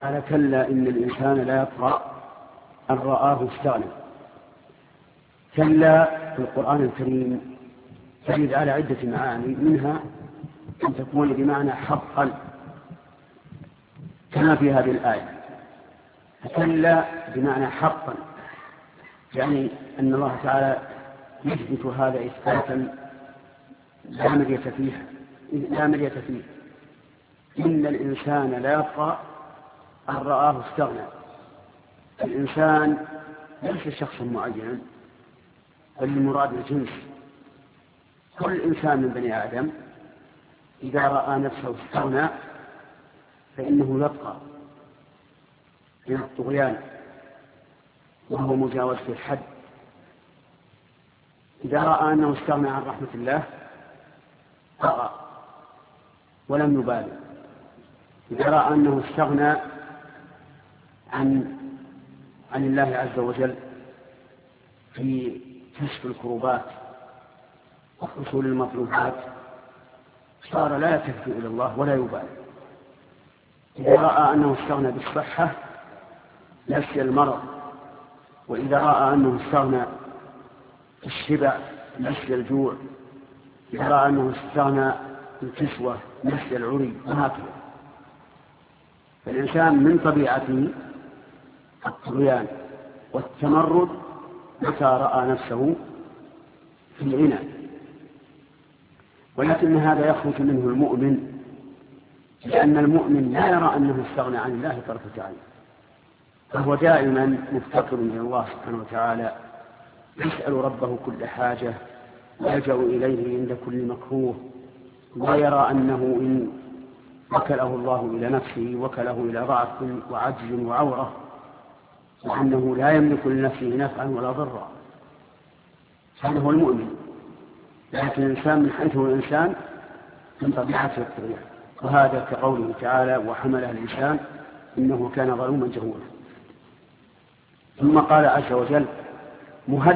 قال كلا إن الإنسان لا يطغى أن رآه استغنى. كلا في القرآن الكريم تجد على عدة معاني، منها أن تكون بمعنى حقا كما في هذه الآية. كلا بمعنى حقا، يعني أن الله تعالى يثبت هذا إثباتا لا مرية فيه. إن الإنسان لا يطغى أن رآه استغنى. الإنسان ليس شخصا معينا، بل المراد الجنس. كل إنسان من بني آدم إذا رأى نفسه استغنى فإنه يطغى من الطغيان، وهو مجاوزة الحد. إذا رأى أنه استغنى عن رحمة الله طغى ولم يبالي. إذا رأى أنه استغنى عن الله عز وجل في كشف الكروبات وحصول المطلوبات صار لا يلتفت إلى الله ولا يبالي. إذا رأى أنه استغنى بالصحة نسي المرض، وإذا رأى أنه استغنى بالشبع نسي الجوع، إذا رأى أنه استغنى بالكسوة نسي العري، وهكذا. فالإنسان من طبيعته الطغيان والتمرد متى رأى نفسه في الغنى، ولكن هذا يخرج منه المؤمن، لأن المؤمن لا يرى أنه استغنى عن الله طرفة عين، فهو دائما مفتقر إلى الله سبحانه وتعالى، يسأل ربه كل حاجة، ويلجأ إليه عند كل مكروه، ويرى أنه إن وكله الله إلى نفسه وكله إلى ضعف وعجز وعورة، وأنه لا يملك لنفسه نفعا ولا ضرا. هذا هو المؤمن. لكن الإنسان من حيث هو الإنسان من طبيعته الطغيان، وهذا كقوله تعالى وحمله الإنسان إنه كان ظلوما جهولا. ثم قال عز وجل